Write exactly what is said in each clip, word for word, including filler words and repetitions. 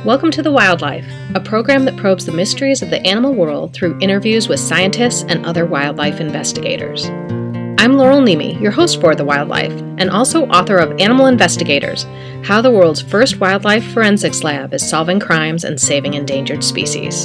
Welcome to The Wildlife, a program that probes the mysteries of the animal world through interviews with scientists and other wildlife investigators. I'm Laurel Nemi, your host for The Wildlife, and also author of Animal Investigators, How the World's First Wildlife Forensics Lab is Solving Crimes and Saving Endangered Species.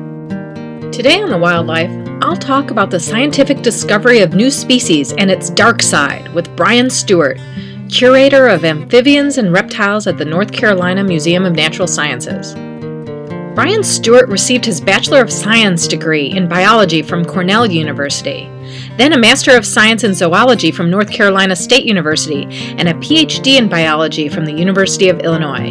Today on The Wildlife, I'll talk about the scientific discovery of new species and its dark side with Brian Stewart, curator of amphibians and reptiles at the North Carolina Museum of Natural Sciences. Brian Stewart received his Bachelor of Science degree in biology from Cornell University, then a Master of Science in Zoology from North Carolina State University, and a P H D in biology from the University of Illinois.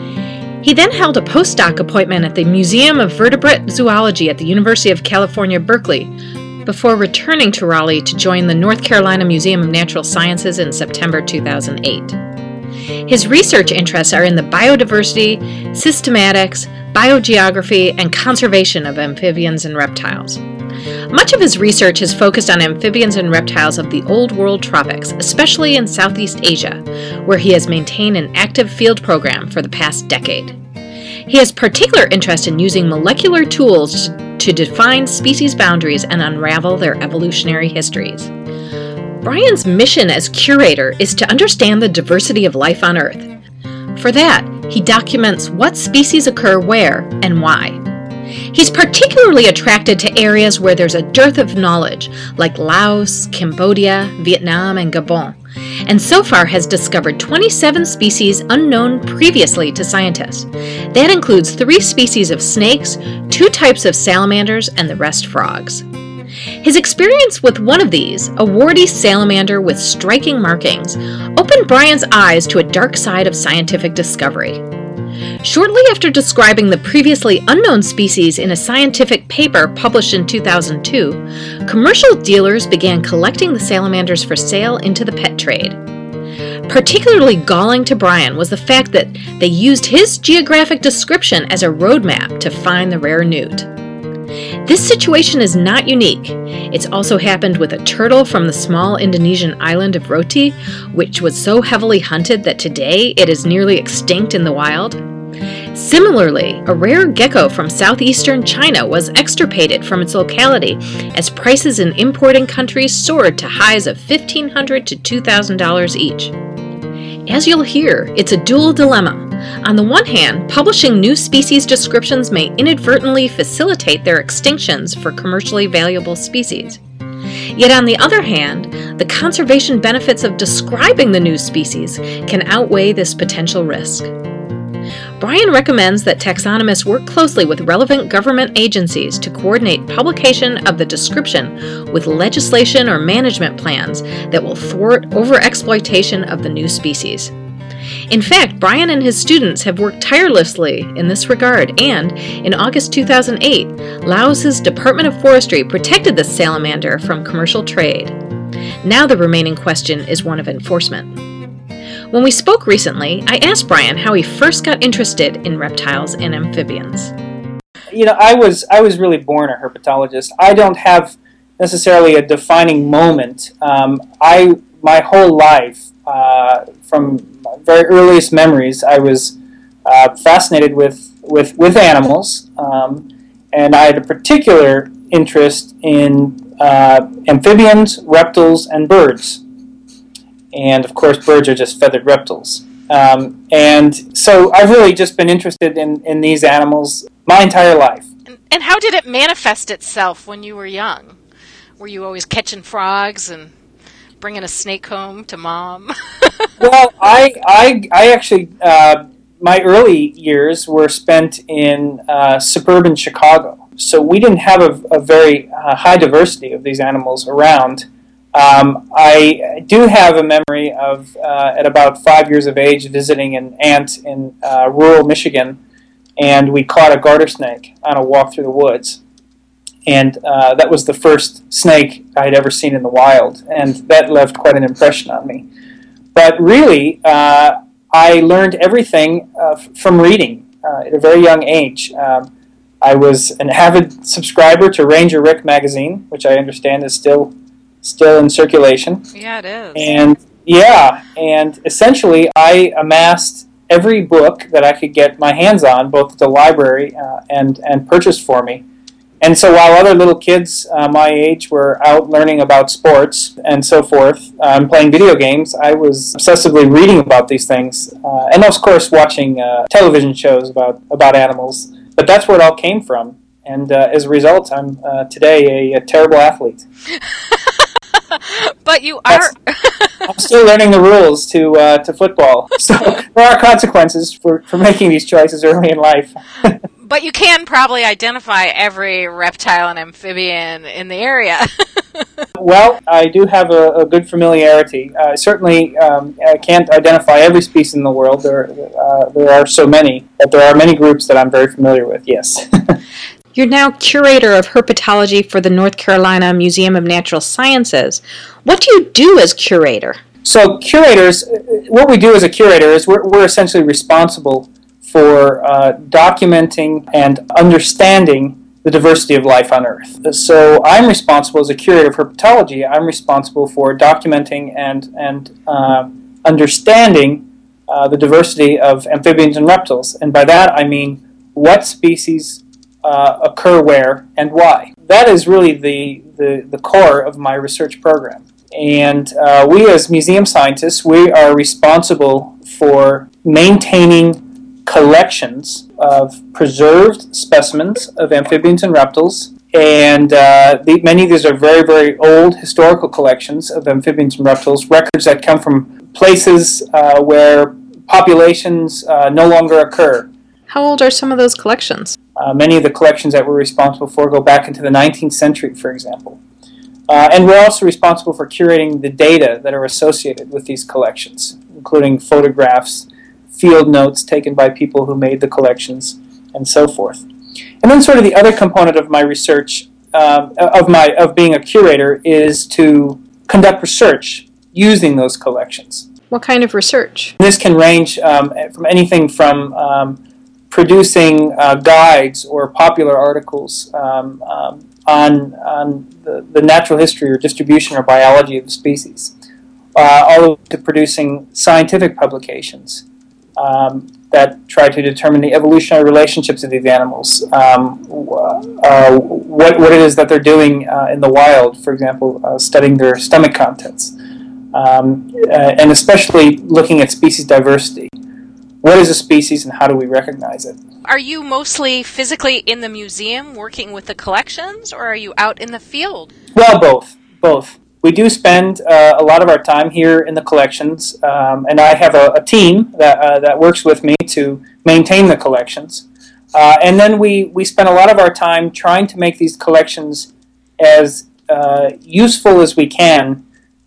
He then held a postdoc appointment at the Museum of Vertebrate Zoology at the University of California, Berkeley, before returning to Raleigh to join the North Carolina Museum of Natural Sciences in September two thousand eight. His research interests are in the biodiversity, systematics, biogeography, and conservation of amphibians and reptiles. Much of his research is focused on amphibians and reptiles of the Old World tropics, especially in Southeast Asia, where he has maintained an active field program for the past decade. He has particular interest in using molecular tools to define species boundaries and unravel their evolutionary histories. Brian's mission as curator is to understand the diversity of life on Earth. For that, he documents what species occur where and why. He's particularly attracted to areas where there's a dearth of knowledge, like Laos, Cambodia, Vietnam, and Gabon, and so far has discovered twenty-seven species unknown previously to scientists. That includes three species of snakes, two types of salamanders, and the rest frogs. His experience with one of these, a warty salamander with striking markings, opened Brian's eyes to a dark side of scientific discovery. Shortly after describing the previously unknown species in a scientific paper published in two thousand two, commercial dealers began collecting the salamanders for sale into the pet trade. Particularly galling to Brian was the fact that they used his geographic description as a roadmap to find the rare newt. This situation is not unique. It's also happened with a turtle from the small Indonesian island of Roti, which was so heavily hunted that today it is nearly extinct in the wild. Similarly, a rare gecko from southeastern China was extirpated from its locality as prices in importing countries soared to highs of fifteen hundred dollars to two thousand dollars each. As you'll hear, it's a dual dilemma. On the one hand, publishing new species descriptions may inadvertently facilitate their extinctions for commercially valuable species. Yet on the other hand, the conservation benefits of describing the new species can outweigh this potential risk. Brian recommends that taxonomists work closely with relevant government agencies to coordinate publication of the description with legislation or management plans that will thwart overexploitation of the new species. In fact, Brian and his students have worked tirelessly in this regard, and in August two thousand eight, Laos's Department of Forestry protected the salamander from commercial trade. Now the remaining question is one of enforcement. When we spoke recently, I asked Brian how he first got interested in reptiles and amphibians. You know, I was I was really born a herpetologist. I don't have necessarily a defining moment. Um, I my whole life, uh, from my very earliest memories, I was uh, fascinated with with with animals, um, and I had a particular interest in uh, amphibians, reptiles, and birds. And of course, birds are just feathered reptiles. Um, and so I've really just been interested in, in these animals my entire life. And, and how did it manifest itself when you were young? Were you always catching frogs and bringing a snake home to mom? Well, I, I, I actually, uh, my early years were spent in uh, suburban Chicago. So we didn't have a, a very uh, high diversity of these animals around. Um, I do have a memory of, uh, at about five years of age, visiting an aunt in uh, rural Michigan, and we caught a garter snake on a walk through the woods. And uh, that was the first snake I had ever seen in the wild, and that left quite an impression on me. But really, uh, I learned everything uh, f- from reading uh, at a very young age. Um, I was an avid subscriber to Ranger Rick magazine, which I understand is still still in circulation. Yeah, it is. And yeah, and essentially I amassed every book that I could get my hands on, both at the library uh, and, and purchased for me. And so while other little kids uh, my age were out learning about sports and so forth, um, playing video games, I was obsessively reading about these things, uh, and of course watching uh, television shows about, about animals. But that's where it all came from, and uh, as a result, I'm uh, today a, a terrible athlete. But you are... I'm still learning the rules to uh, to football, so there are consequences for, for making these choices early in life. But you can probably identify every reptile and amphibian in the area. Well, I do have a, a good familiarity. Uh, certainly, um, I can't identify every species in the world. There, uh, there are so many, but there are many groups that I'm very familiar with, yes. You're now curator of herpetology for the North Carolina Museum of Natural Sciences. What do you do as curator? So curators, what we do as a curator is we're, we're essentially responsible for uh, documenting and understanding the diversity of life on Earth. So I'm responsible as a curator of herpetology. I'm responsible for documenting and, and uh, understanding uh, the diversity of amphibians and reptiles. And by that I mean what species uh, occur where and why. That is really the, the, the core of my research program. And uh, we as museum scientists, we are responsible for maintaining collections of preserved specimens of amphibians and reptiles, and uh, the, many of these are very, very old historical collections of amphibians and reptiles, records that come from places uh, where populations uh, no longer occur. How old are some of those collections? Uh, many of the collections that we're responsible for go back into the nineteenth century, for example. Uh, and we're also responsible for curating the data that are associated with these collections, including photographs, field notes taken by people who made the collections, and so forth. And then sort of the other component of my research, um, of my of being a curator, is to conduct research using those collections. What kind of research? This can range um, from anything from um, producing uh, guides or popular articles um, um, on, on the, the natural history or distribution or biology of the species, uh, all the way to producing scientific publications Um, that try to determine the evolutionary relationships of these animals, um, uh, what, what it is that they're doing uh, in the wild, for example, uh, studying their stomach contents, um, uh, and especially looking at species diversity. What is a species and how do we recognize it? Are you mostly physically in the museum working with the collections, or are you out in the field? Well, both. Both. We do spend uh, a lot of our time here in the collections, um, and I have a, a team that uh, that works with me to maintain the collections. Uh, and then we, we spend a lot of our time trying to make these collections as uh, useful as we can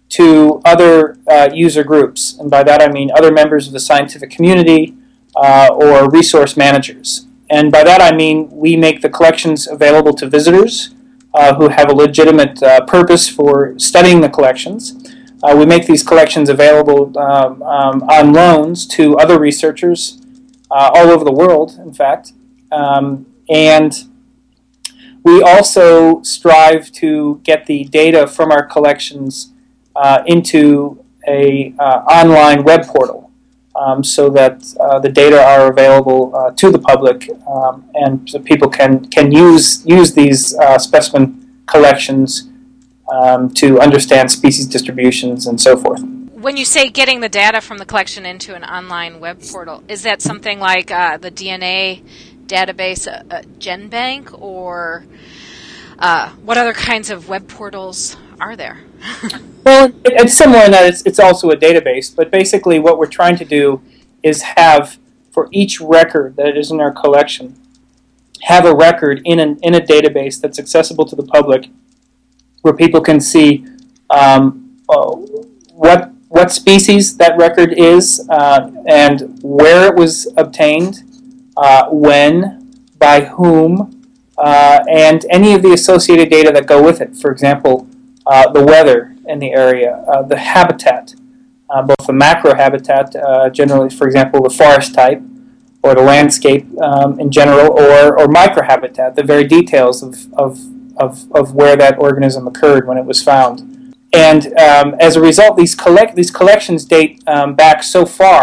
to other uh, user groups. And by that I mean other members of the scientific community uh, or resource managers. And by that I mean we make the collections available to visitors Uh, who have a legitimate uh, purpose for studying the collections. Uh, we make these collections available um, um, on loans to other researchers uh, all over the world, in fact. Um, and we also strive to get the data from our collections uh, into a uh, online web portal um, so that uh, the data are available uh, to the public um, and so people can, can use, use these uh, specimen collections um, to understand species distributions and so forth. When you say getting the data from the collection into an online web portal, is that something like uh, the D N A database, uh, uh, GenBank, or uh, what other kinds of web portals are there? Well, it's similar in that it's, it's also a database, but basically what we're trying to do is have, for each record that is in our collection, have a record in an, in a database that's accessible to the public, where people can see um, uh, what what species that record is uh, and where it was obtained, uh, when, by whom, uh, and any of the associated data that go with it. For example, uh, the weather in the area, uh, the habitat, uh, both the macro habitat, uh, generally, for example, the forest type, or the landscape um, in general, or, or microhabitat, the very details of, of, of, of where that organism occurred when it was found. And um, as a result, these collect these collections date um, back so far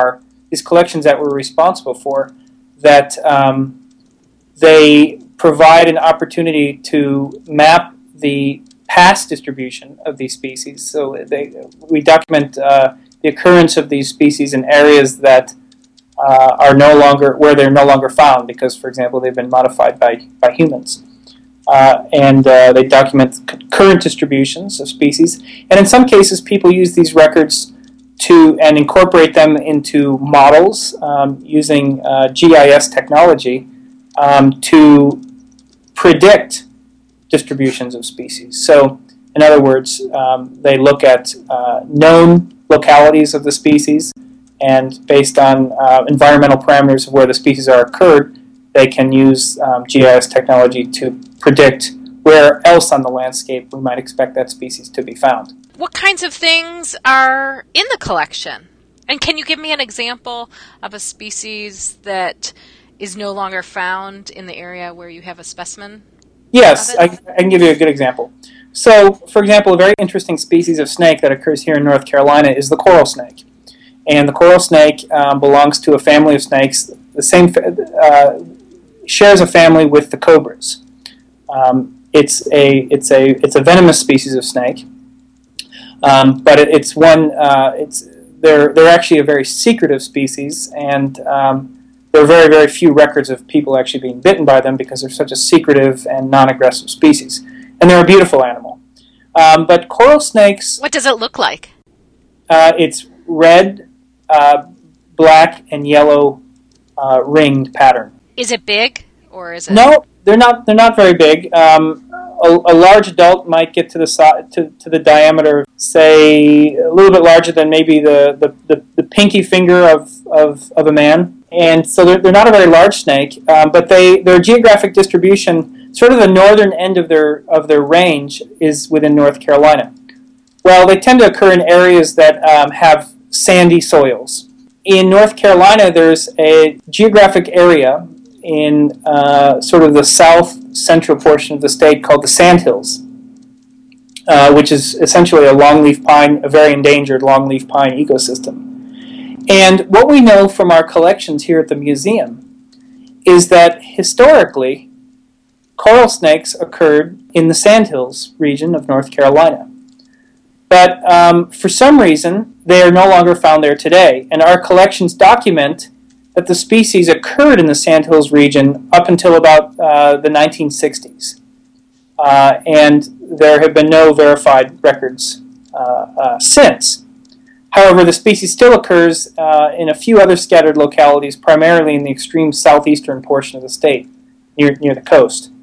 these collections that we're responsible for, that um, they provide an opportunity to map the past distribution of these species. So they, we document uh, the occurrence of these species in areas that uh, are no longer, where they're no longer found because, for example, they've been modified by, by humans. Uh, and uh, they document current distributions of species. And in some cases, people use these records to and incorporate them into models um, using uh, G I S technology um, to predict distributions of species. So, in other words, um, they look at uh, known localities of the species, and based on uh, environmental parameters of where the species are occurred, they can use um, G I S technology to predict where else on the landscape we might expect that species to be found. What kinds of things are in the collection? And can you give me an example of a species that is no longer found in the area where you have a specimen? Yes, I, I can give you a good example. So, for example, a very interesting species of snake that occurs here in North Carolina is the coral snake. And the coral snake um, belongs to a family of snakes, the same uh, shares a family with the cobras. Um, it's a it's a it's a venomous species of snake, um, but it, it's one uh, it's they're they're actually a very secretive species, and um, there are very very few records of people actually being bitten by them because they're such a secretive and non-aggressive species, and they're a beautiful animal. Um, but coral snakes. What does it look like? Uh, it's red, uh, black, and yellow uh, ringed pattern. Is it big, or is it? No, they're not. They're not very big. Um, a, a large adult might get to the si- to, to the diameter, say a little bit larger than maybe the, the, the, the pinky finger of, of, of a man. And so they're, they're not a very large snake, um, but they their geographic distribution, sort of the northern end of their of their range, is within North Carolina. Well, they tend to occur in areas that um, have sandy soils. In North Carolina, there's a geographic area in uh, sort of the south central portion of the state called the Sandhills, uh, which is essentially a longleaf pine, a very endangered longleaf pine ecosystem. And what we know from our collections here at the museum is that historically, coral snakes occurred in the Sandhills region of North Carolina. But um, for some reason, they are no longer found there today. And our collections document that the species occurred in the Sandhills region up until about uh, the nineteen sixties. Uh, and there have been no verified records uh, uh, since. However, the species still occurs uh, in a few other scattered localities, primarily in the extreme southeastern portion of the state, near, near the coast.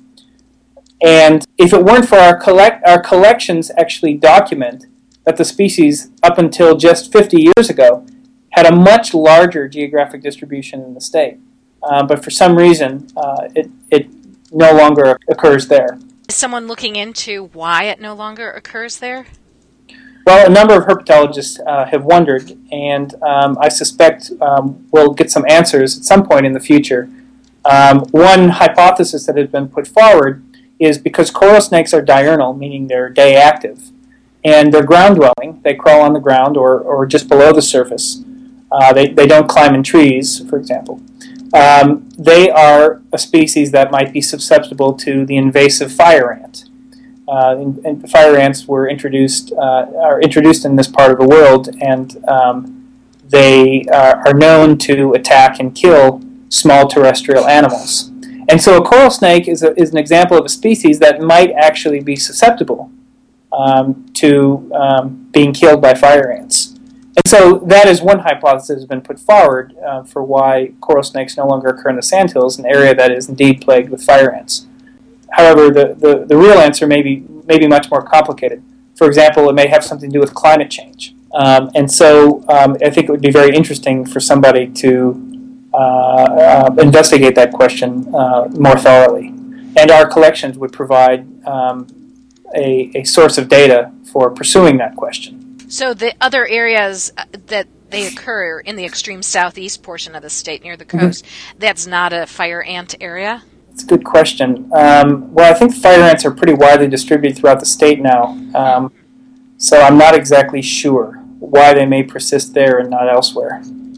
And if it weren't for our collect, our collections actually document that the species, up until just fifty years ago, had a much larger geographic distribution in the state. Uh, but for some reason, uh, it, it no longer occurs there. Is someone looking into why it no longer occurs there? Well, a number of herpetologists uh, have wondered, and um, I suspect um, we'll get some answers at some point in the future. Um, one hypothesis that has been put forward is because coral snakes are diurnal, meaning they're day active, and they're ground-dwelling. They crawl on the ground or, or just below the surface. Uh, they, they don't climb in trees, for example. Um, they are a species that might be susceptible to the invasive fire ant. Uh, and, and fire ants were introduced uh, are introduced in this part of the world, and um, they uh, are known to attack and kill small terrestrial animals. And so a coral snake is, a, is an example of a species that might actually be susceptible um, to um, being killed by fire ants. And so that is one hypothesis that has been put forward uh, for why coral snakes no longer occur in the Sandhills, an area that is indeed plagued with fire ants. However, the, the, the real answer may be, may be much more complicated. For example, it may have something to do with climate change. Um, and so um, I think it would be very interesting for somebody to uh, uh, investigate that question uh, more thoroughly. And our collections would provide um, a, a source of data for pursuing that question. So the other areas that they occur in the extreme southeast portion of the state near the coast, mm-hmm. that's not a fire ant area? That's a good question. Um, well, I think fire ants are pretty widely distributed throughout the state now, um, so I'm not exactly sure why they may persist there and not elsewhere.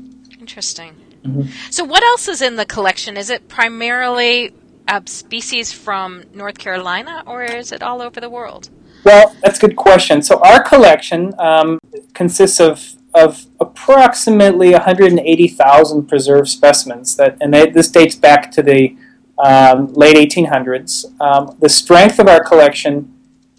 interesting. Mm-hmm. So what else is in the collection? Is it primarily uh, species from North Carolina, or is it all over the world? Well, that's a good question. So our collection um, consists of of approximately one hundred eighty thousand preserved specimens, that, and they, this dates back to the um, late eighteen hundreds. Um, the strength of our collection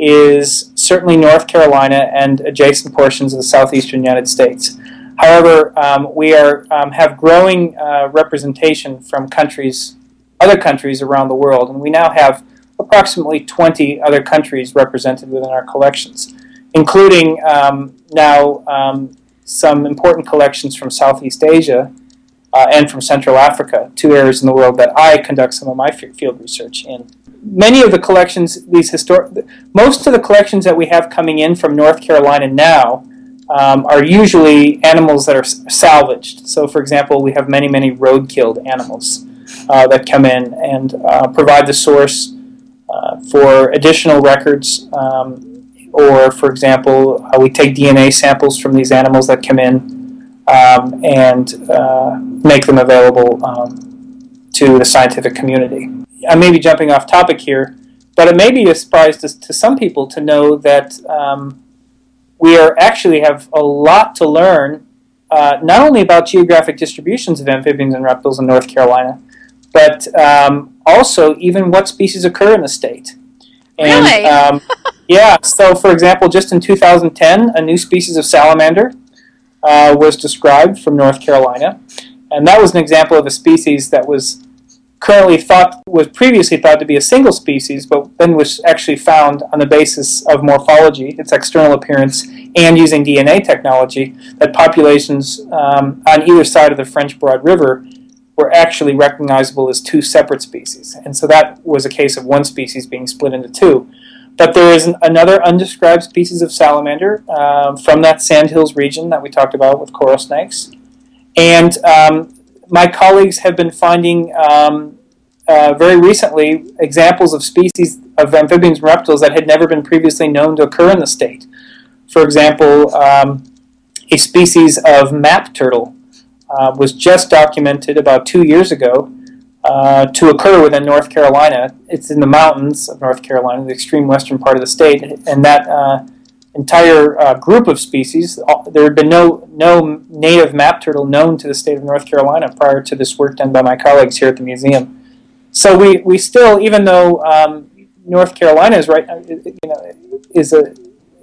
is certainly North Carolina and adjacent portions of the southeastern United States. However, um, we are um, have growing uh, representation from countries, other countries around the world, and we now have approximately twenty other countries represented within our collections, including um, now um, some important collections from Southeast Asia uh, and from Central Africa, two areas in the world that I conduct some of my field research in. Many of the collections, these historic, most of the collections that we have coming in from North Carolina now um, are usually animals that are salvaged. So, for example, we have many, many road-killed animals uh, that come in and uh, provide the source uh, for additional records. Um, or, for example, uh, we take D N A samples from these animals that come in um, and uh, make them available um, to the scientific community. I may be jumping off topic here, but it may be a surprise to, to some people to know that um, we are actually have a lot to learn, uh, not only about geographic distributions of amphibians and reptiles in North Carolina, but um, also even what species occur in the state. And, really? um, yeah, so for example, just in two thousand ten, a new species of salamander uh, was described from North Carolina, and that was an example of a species that was currently thought, was previously thought to be a single species, but then was actually found on the basis of morphology, its external appearance, and using D N A technology, that populations um, on either side of the French Broad River were actually recognizable as two separate species. And so that was a case of one species being split into two. But there is an, another undescribed species of salamander um, from that Sandhills region that we talked about with coral snakes. And um, my colleagues have been finding um, uh, very recently examples of species of amphibians and reptiles that had never been previously known to occur in the state. For example, um, a species of map turtle uh, was just documented about two years ago uh, to occur within North Carolina. It's in the mountains of North Carolina, the extreme western part of the state, and that uh, entire uh, group of species, there had been no no native map turtle known to the state of North Carolina prior to this work done by my colleagues here at the museum. So we, we still, even though um, North Carolina is right, you know, is a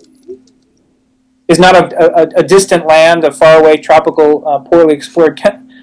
is not a, a, a distant land, a faraway tropical, uh, poorly explored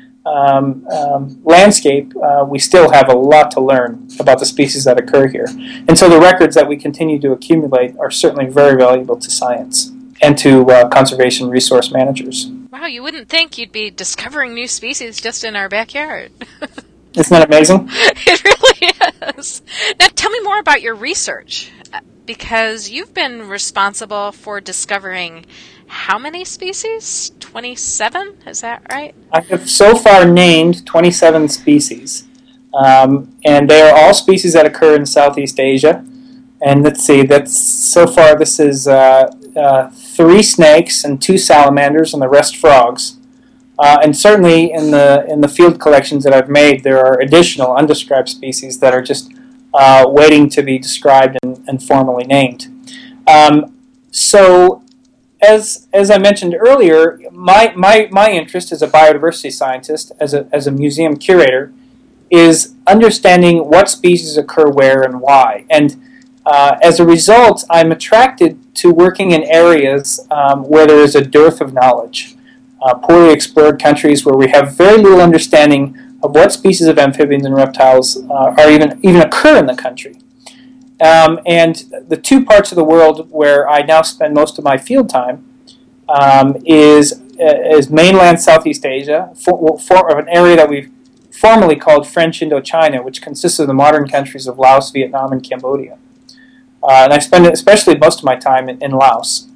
um, um, landscape, uh, we still have a lot to learn about the species that occur here. And so the records that we continue to accumulate are certainly very valuable to science and to uh, conservation resource managers. Wow, you wouldn't think you'd be discovering new species just in our backyard. Isn't that amazing? It really is. Now tell me more about your research, because you've been responsible for discovering how many species? twenty-seven? Is that right? I have so far named twenty-seven species. Um, and they are all species that occur in Southeast Asia. And let's see, that's so far this is uh, uh, three snakes and two salamanders and the rest frogs. Uh, and certainly in the in the field collections that I've made, there are additional undescribed species that are just uh, waiting to be described and, and formally named. Um, so, as as I mentioned earlier, my, my my interest as a biodiversity scientist, as a as a museum curator, is understanding what species occur where and why. And uh, as a result, I'm attracted to working in areas um, where there is a dearth of knowledge. Uh, poorly explored countries where we have very little understanding of what species of amphibians and reptiles uh, are even even occur in the country. Um, and the two parts of the world where I now spend most of my field time um, is uh, is mainland Southeast Asia, for, for an area that we've formerly called French Indochina, which consists of the modern countries of Laos, Vietnam, and Cambodia. Uh, and I spend especially most of my time in, in Laos.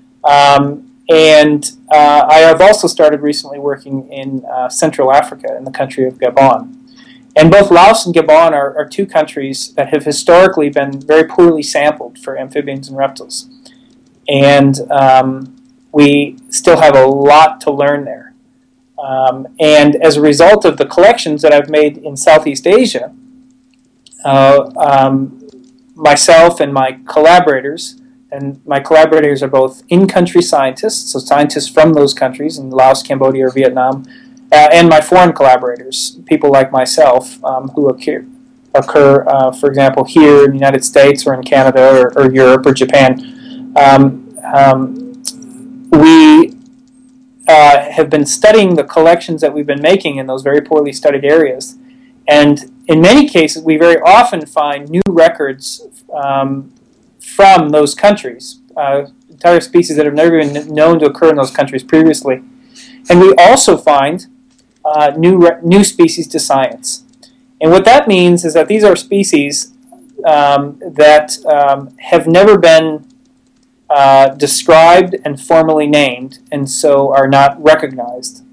Um, And uh, I have also started recently working in uh, Central Africa, in the country of Gabon. And both Laos and Gabon are, are two countries that have historically been very poorly sampled for amphibians and reptiles. And um, we still have a lot to learn there. Um, and as a result of the collections that I've made in Southeast Asia, uh, um, myself and my collaborators, and my collaborators are both in-country scientists, so scientists from those countries in Laos, Cambodia, or Vietnam, uh, and my foreign collaborators, people like myself um, who occur, occur uh, for example, here in the United States or in Canada or, or Europe or Japan. Um, um, we uh, have been studying the collections that we've been making in those very poorly studied areas. And in many cases, we very often find new records um, from those countries, uh, entire species that have never been known to occur in those countries previously. And we also find uh, new re- new species to science. And what that means is that these are species um, that um, have never been uh, described and formally named, and so are not recognized.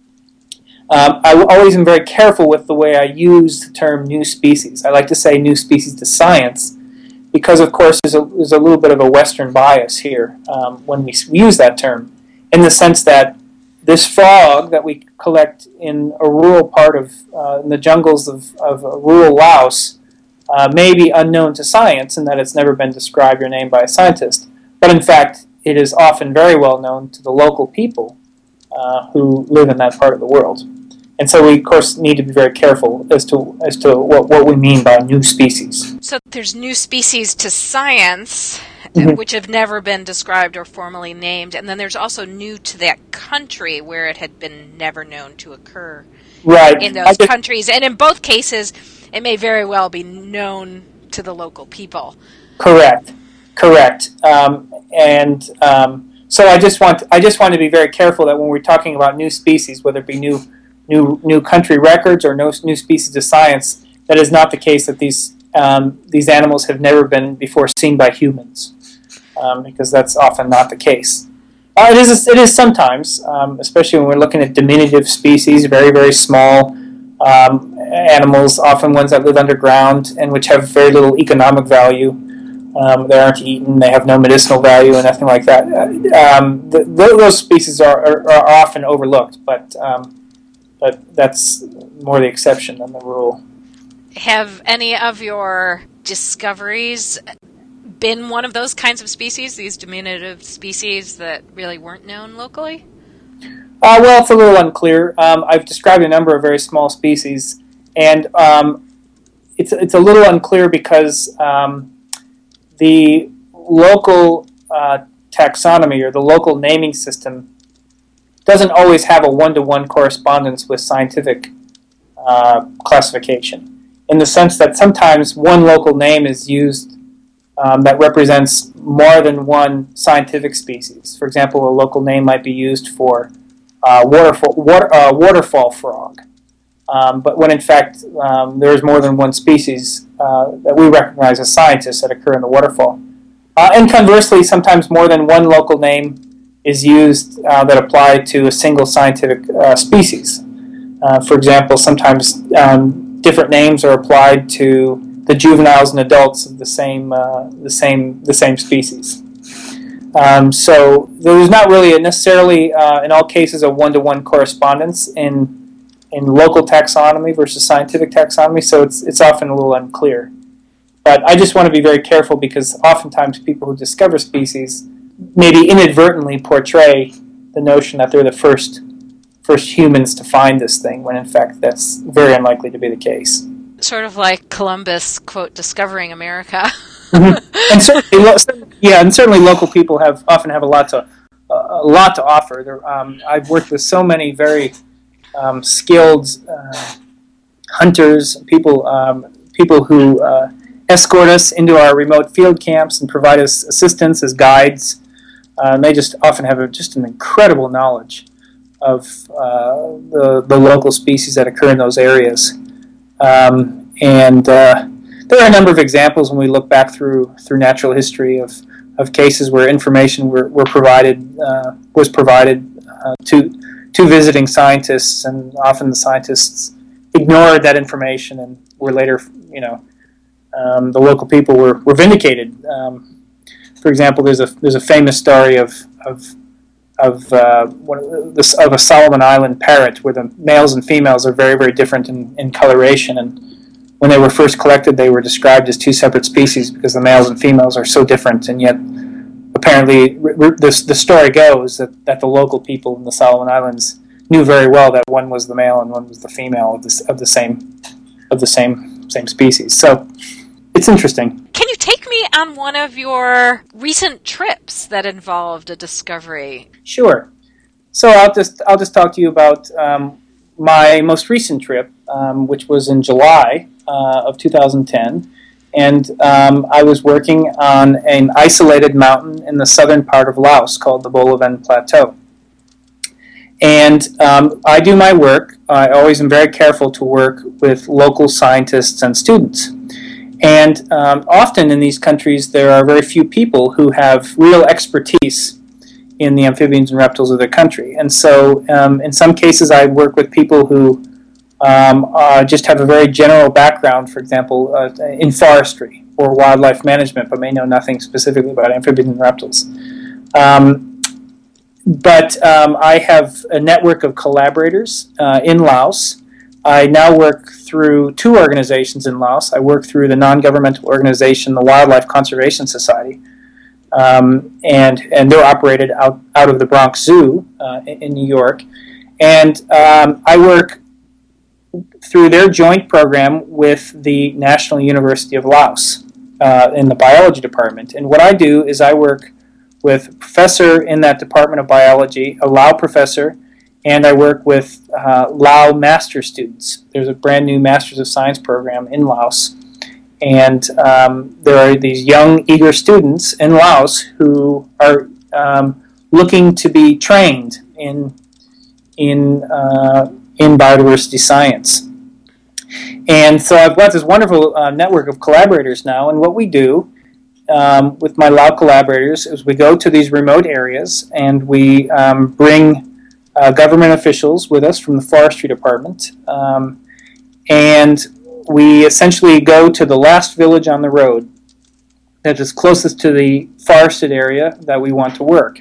Um, I always am very careful with the way I use the term new species. I like to say new species to science because, of course, there's a, there's a little bit of a Western bias here um, when we use that term, in the sense that this frog that we collect in a rural part of, uh, in the jungles of, of rural Laos uh, may be unknown to science in that it's never been described or named by a scientist. But in fact, it is often very well known to the local people uh, who live in that part of the world. And so we, of course, need to be very careful as to as to what, what we mean by new species. So there's new species to science, Mm-hmm. which have never been described or formally named, and then there's also new to that country where it had been never known to occur Right. in those I just, countries. And in both cases, it may very well be known to the local people. Correct. Correct. Um, and um, so I just want I just want to be very careful that when we're talking about new species, whether it be new new new country records or no new species of science, that is not the case that these um, these animals have never been before seen by humans, um, because that's often not the case. Uh, it is it is sometimes, um, especially when we're looking at diminutive species, very very small um, animals, often ones that live underground and which have very little economic value. Um, they aren't eaten. They have no medicinal value and nothing like that. Um, the, those species are, are, are often overlooked, but um, but that's more the exception than the rule. Have any of your discoveries been one of those kinds of species, these diminutive species that really weren't known locally? Uh, well, it's a little unclear. Um, I've described a number of very small species, and um, it's it's a little unclear because um, the local uh, taxonomy or the local naming system doesn't always have a one-to-one correspondence with scientific uh, classification, in the sense that sometimes one local name is used um, that represents more than one scientific species. For example, a local name might be used for uh, waterfall, water, uh, waterfall frog, um, but when in fact um, there is more than one species uh, that we recognize as scientists that occur in the waterfall. Uh, and conversely, sometimes more than one local name is used uh, that apply to a single scientific uh, species. Uh, for example, sometimes um, different names are applied to the juveniles and adults of the same uh, the same the same species. Um, so there's not really a necessarily uh, in all cases a one-to-one correspondence in in local taxonomy versus scientific taxonomy. So it's it's often a little unclear. But I just want to be very careful because oftentimes people who discover species maybe inadvertently portray the notion that they're the first first humans to find this thing, when in fact that's very unlikely to be the case. Sort of like Columbus, quote, discovering America. Mm-hmm. And certainly, yeah, and certainly local people have often have a lot to uh, a lot to offer. There, um, I've worked with so many very um, skilled uh, hunters, people um, people who uh, escort us into our remote field camps and provide us assistance as guides. Uh, and they just often have a, just an incredible knowledge of uh, the the local species that occur in those areas. Um, and uh, there are a number of examples when we look back through through natural history of, of cases where information were, were provided uh, was provided uh, to to visiting scientists, and often the scientists ignored that information and were later, you know, um, the local people were, were vindicated. Um, for example, there's a there's a famous story of of of uh, one of, this, of a Solomon Island parrot, where the males and females are very, very different in, in coloration. And when they were first collected, they were described as two separate species because the males and females are so different. And yet, apparently, this, the story goes that, that the local people in the Solomon Islands knew very well that one was the male and one was the female of the, of the same of the same same species. So it's interesting. Can you take me on one of your recent trips that involved a discovery? Sure. So I'll just I'll just talk to you about um, my most recent trip, um, which was in July uh, of two thousand ten, and um, I was working on an isolated mountain in the southern part of Laos called the Bolaven Plateau. And um, I do my work. I always am very careful to work with local scientists and students. And um, often in these countries, there are very few people who have real expertise in the amphibians and reptiles of their country. And so um, in some cases, I work with people who um, uh, just have a very general background, for example, uh, in forestry or wildlife management, but may know nothing specifically about amphibians and reptiles. Um, But um, I have a network of collaborators uh, in Laos. I now work through two organizations in Laos. I work through the non-governmental organization, the Wildlife Conservation Society, um, and and they're operated out, out of the Bronx Zoo uh, in, in New York. And um, I work through their joint program with the National University of Laos uh, in the biology department. And what I do is I work with a professor in that Department of Biology, a Lao professor, and I work with uh, Lao master students. There's a brand new Masters of Science program in Laos, and um, there are these young, eager students in Laos who are um, looking to be trained in in uh, in biodiversity science. And so I've got this wonderful uh, network of collaborators now, and what we do Um, with my Lao collaborators is we go to these remote areas and we um, bring uh, government officials with us from the forestry department, um, and we essentially go to the last village on the road that is closest to the forested area that we want to work.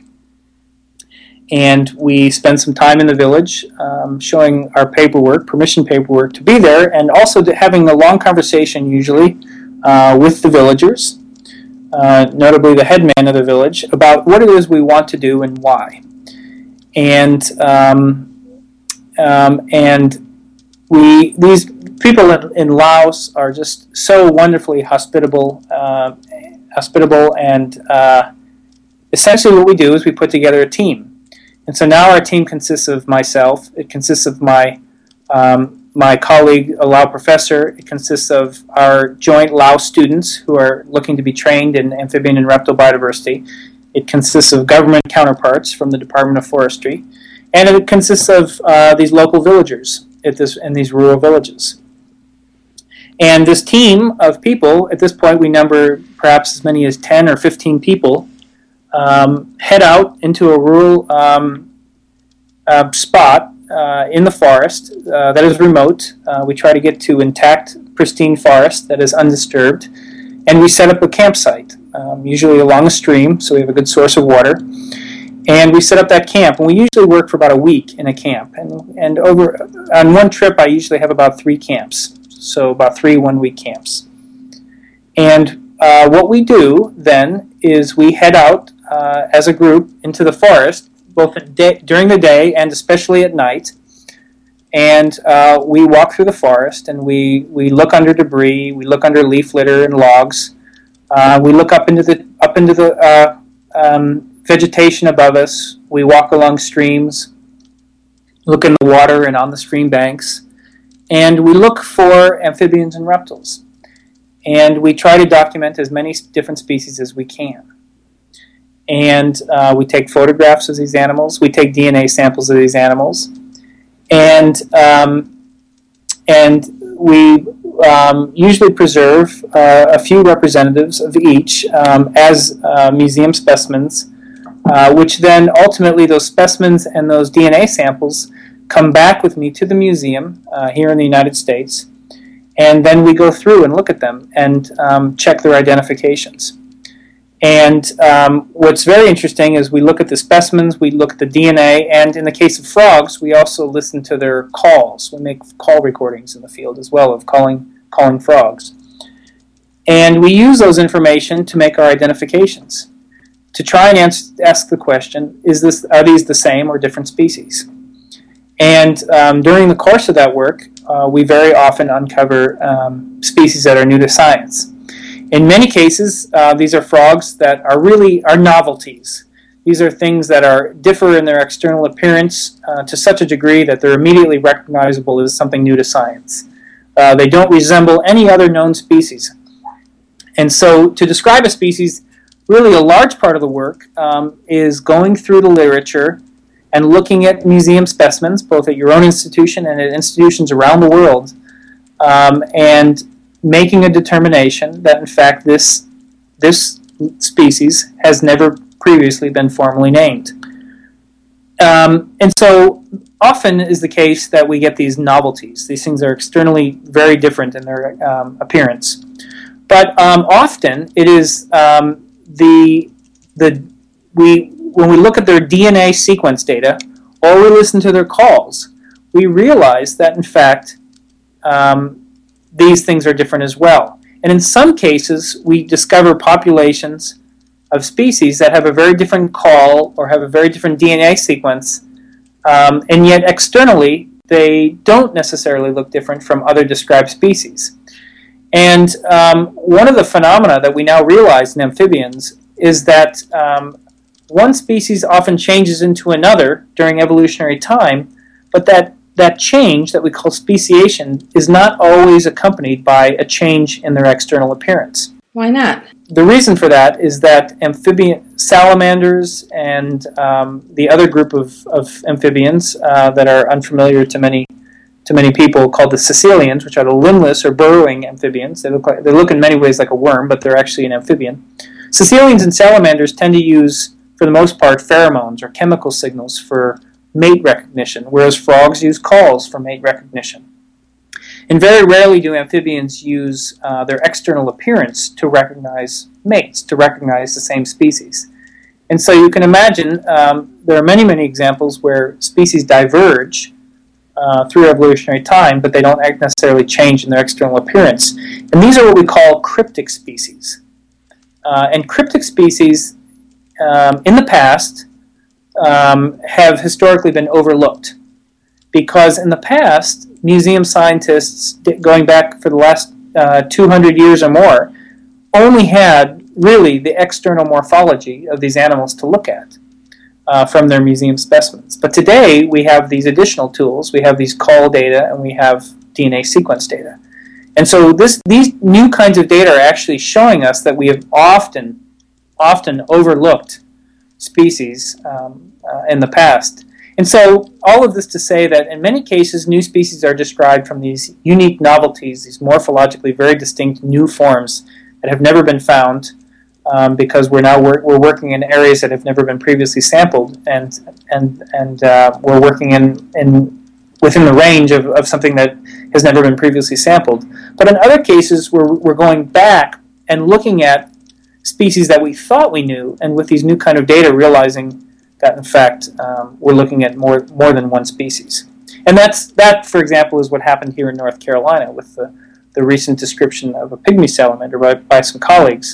And we spend some time in the village um, showing our paperwork, permission paperwork to be there, and also to having a long conversation usually uh, with the villagers, Uh, notably the headman of the village, about what it is we want to do and why. And um, um, and we these people in, in Laos are just so wonderfully hospitable, uh, hospitable, and uh, essentially what we do is we put together a team. And so now our team consists of myself. It consists of my um, my colleague, a Lao professor. It consists of our joint Lao students who are looking to be trained in amphibian and reptile biodiversity. It consists of government counterparts from the Department of Forestry. And it consists of uh, these local villagers at this, in these rural villages. And this team of people, at this point we number perhaps as many as ten or fifteen people, um, head out into a rural um, uh, spot Uh, in the forest uh, that is remote. Uh, we try to get to intact, pristine forest that is undisturbed, and we set up a campsite, um, usually along a stream, so we have a good source of water. And we set up that camp, and we usually work for about a week in a camp. And and over on one trip, I usually have about three camps, so about three one-week camps. And uh, what we do then is we head out uh, as a group into the forest, both day, during the day and especially at night, and uh, we walk through the forest and we, we look under debris, we look under leaf litter and logs, uh, we look up into the up into the uh, um, vegetation above us, we walk along streams, look in the water and on the stream banks, and we look for amphibians and reptiles, and we try to document as many different species as we can. And uh, we take photographs of these animals. We take D N A samples of these animals, and um, and we um, usually preserve uh, a few representatives of each um, as uh, museum specimens, uh, which then ultimately those specimens and those D N A samples come back with me to the museum uh, here in the United States, and then we go through and look at them and um, check their identifications. And um, what's very interesting is we look at the specimens, we look at the D N A, and in the case of frogs, we also listen to their calls. We make call recordings in the field as well of calling calling frogs. And we use those information to make our identifications, to try and ans- ask the question, is this, are these the same or different species? And um, during the course of that work, uh, we very often uncover um, species that are new to science. In many cases, uh, these are frogs that are really are novelties. These are things that are differ in their external appearance uh, to such a degree that they're immediately recognizable as something new to science. Uh, they don't resemble any other known species. And so to describe a species, really a large part of the work um, is going through the literature and looking at museum specimens, both at your own institution and at institutions around the world, um, and making a determination that, in fact, this this species has never previously been formally named. Um, and so often is the case that we get these novelties. These things are externally very different in their um, appearance. But um, often it is um, the the we when we look at their D N A sequence data or we listen to their calls, we realize that, in fact, um, these things are different as well. And in some cases, we discover populations of species that have a very different call or have a very different D N A sequence, um, and yet externally, they don't necessarily look different from other described species. And um, one of the phenomena that we now realize in amphibians is that um, one species often changes into another during evolutionary time, but that that change that we call speciation is not always accompanied by a change in their external appearance. Why not? The reason for that is that amphibian salamanders and um, the other group of, of amphibians uh, that are unfamiliar to many to many people, called the caecilians, which are the limbless or burrowing amphibians. They look like, they look in many ways like a worm, but they're actually an amphibian. Caecilians and salamanders tend to use, for the most part, pheromones or chemical signals for mate recognition, whereas frogs use calls for mate recognition. And very rarely do amphibians use uh, their external appearance to recognize mates, to recognize the same species. And so you can imagine um, there are many, many examples where species diverge uh, through evolutionary time, but they don't necessarily change in their external appearance. And these are what we call cryptic species. Uh, and cryptic species, um, in the past, um, have historically been overlooked. Because in the past, museum scientists, going back for the last uh, two hundred years or more, only had really the external morphology of these animals to look at uh, from their museum specimens. But today, we have these additional tools. We have these call data, and we have D N A sequence data. And so this, these new kinds of data are actually showing us that we have often, often overlooked species um, uh, in the past. And so all of this to say that in many cases, new species are described from these unique novelties, these morphologically very distinct new forms that have never been found um, because we're now wor- we're working in areas that have never been previously sampled, and and and uh, we're working in, in within the range of, of something that has never been previously sampled. But in other cases, we're we're going back and looking at species that we thought we knew, and with these new kind of data, realizing that in fact um, we're looking at more more than one species. And that's that, for example, is what happened here in North Carolina with the, the recent description of a pygmy salamander by, by some colleagues.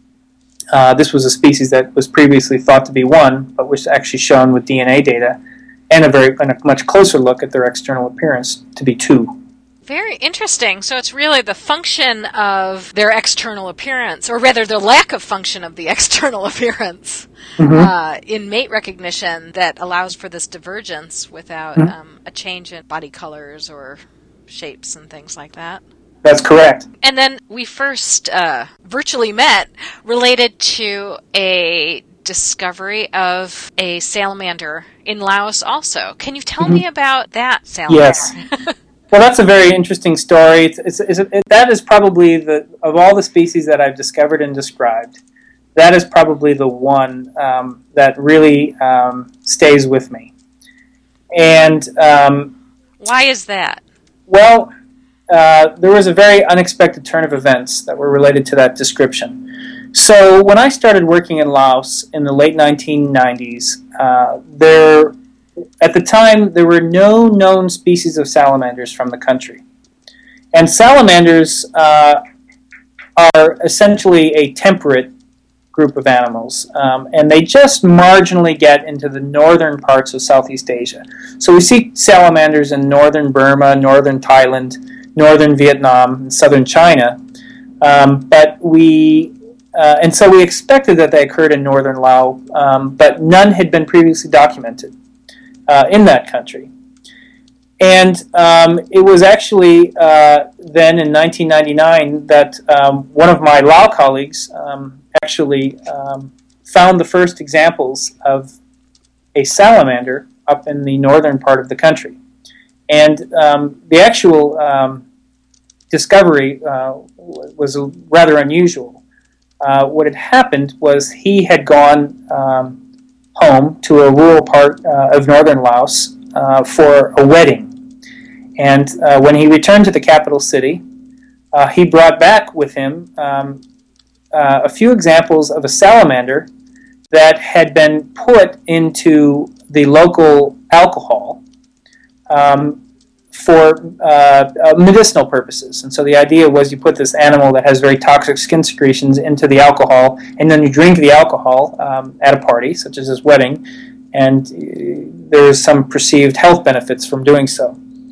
Uh, this was a species that was previously thought to be one, but was actually shown with D N A data and a very and a much closer look at their external appearance to be two. Very interesting. So it's really the function of their external appearance, or rather the lack of function of the external appearance mm-hmm. uh, in mate recognition that allows for this divergence without mm-hmm. um, a change in body colors or shapes and things like that. That's correct. And then we first uh, virtually met related to a discovery of a salamander in Laos also. Can you tell mm-hmm. me about that salamander? Yes. Well, that's a very interesting story. It's, it's, it's, it, that is probably, the of all the species that I've discovered and described, that is probably the one um, that really um, stays with me. And um, why is that? Well, uh, there was a very unexpected turn of events that were related to that description. So when I started working in Laos in the late nineteen nineties, uh, there, at the time, there were no known species of salamanders from the country. And salamanders uh, are essentially a temperate group of animals, um, and they just marginally get into the northern parts of Southeast Asia. So we see salamanders in northern Burma, northern Thailand, northern Vietnam, and southern China, um, but we uh, and so we expected that they occurred in northern Laos, um, but none had been previously documented uh, in that country. And um, it was actually uh, then in nineteen ninety-nine that um, one of my Lao colleagues um, actually um, found the first examples of a salamander up in the northern part of the country. And um, the actual um, discovery uh, was rather unusual. Uh, what had happened was he had gone um, home to a rural part uh, of northern Laos uh, for a wedding. And uh, when he returned to the capital city, uh, he brought back with him um, uh, a few examples of a salamander that had been put into the local alcohol um, for uh, uh, medicinal purposes. And so the idea was you put this animal that has very toxic skin secretions into the alcohol, and then you drink the alcohol um, at a party, such as this wedding, and uh, there's some perceived health benefits from doing so.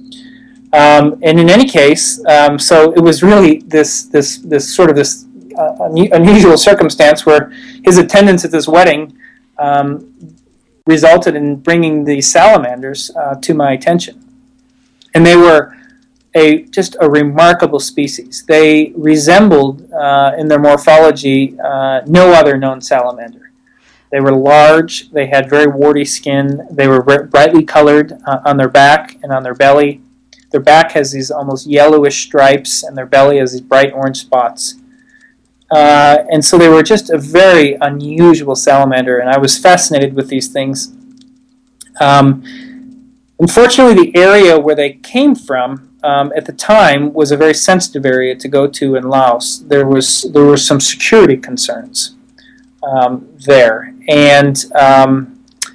Um, and in any case, um, so it was really this this this sort of this uh, unusual circumstance where his attendance at this wedding um, resulted in bringing the salamanders uh, to my attention, and they were a just a remarkable species. They resembled uh, in their morphology uh, no other known salamander. They were large. They had very warty skin. They were brightly colored uh, on their back and on their belly. Their back has these almost yellowish stripes, and their belly has these bright orange spots. Uh, and so they were just a very unusual salamander, and I was fascinated with these things. Um, unfortunately, the area where they came from um, at the time was a very sensitive area to go to in Laos. There was there were some security concerns um, there, and um,